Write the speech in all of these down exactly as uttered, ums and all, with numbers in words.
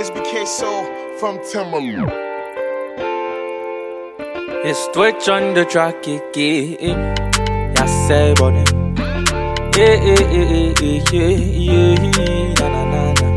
It's B K Soul from Timberland. It's Twitch on the track again. Ya say buddy. Yeah, yeah, yeah, yeah, yeah, yeah, na na na na.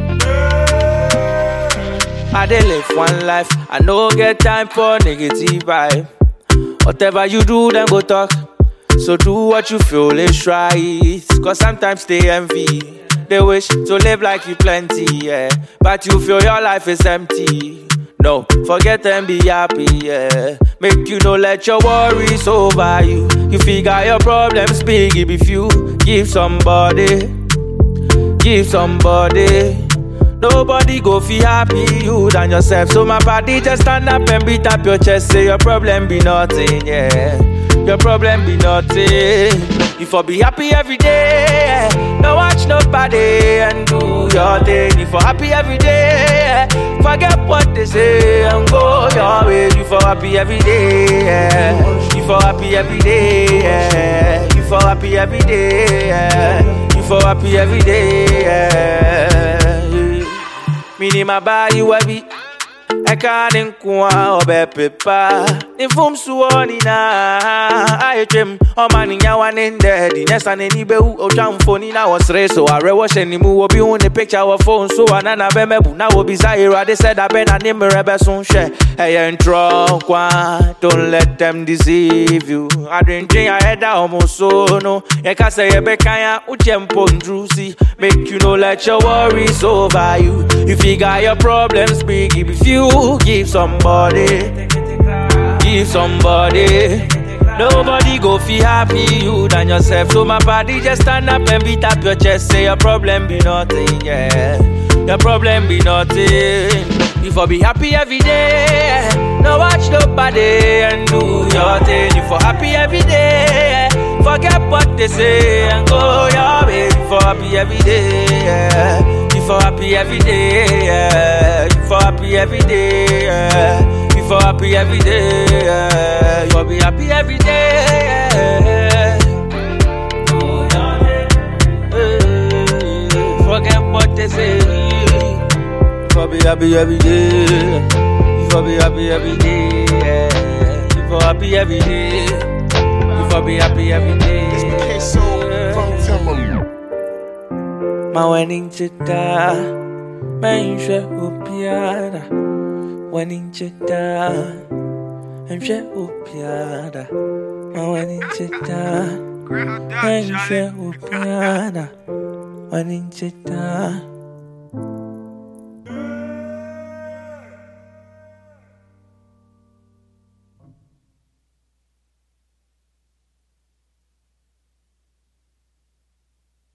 I dey live one life. I no get time for negative vibe. Whatever you do, then go talk. So do what you feel is right. Cause sometimes they envy. They wish to live like you plenty, yeah. But you feel your life is empty. No, forget and be happy, yeah. Make you no let your worries over you. You figure your problems big if you give somebody, give somebody. Nobody go feel happy you than yourself. So my body just stand up and beat up your chest. Say your problem be nothing, yeah. Your problem be nothing. You for be happy every day. Don't watch nobody and do your thing. You for happy every day. Forget what they say and go your way. You for happy every day. You for happy every day. You for happy every day. You for happy every day. Mini my body wabi. I can't inquire about paper. If I'm so on in I dream, oh man, in your one in there. The next and any bell or jam phone in our race. So I rewash any move will be on the picture of phone. So I nana bemebu now will be Zaira. They said I been a name rebel soon share. Hey, and drunk one. Don't let them deceive you. I didn't think I had that almost so no. I can say a becaya uchempo drusi. Make you know let your worries over you. You figure your problems big if you give somebody, give somebody. Nobody go feel happy you than yourself. So my body just stand up and beat up your chest. Say your problem be nothing, yeah. Your problem be nothing. You for be happy every day. No watch nobody and do your thing. You for happy every day. Forget what they say and go your way. You for happy every day, yeah. You for happy every day, yeah. You for happy every day, yeah. You for happy every day, yeah. You for be happy every day, yeah. Oh, yeah. Forget what they say. You for be happy every day. You for be happy every day, yeah. You for happy every day. You for be happy every day. It's B K Soul from Timberland. My wedding chita, my share upiada. Wedding chita, I'm share upiada. My wedding chita, my share upiada. Wedding chita.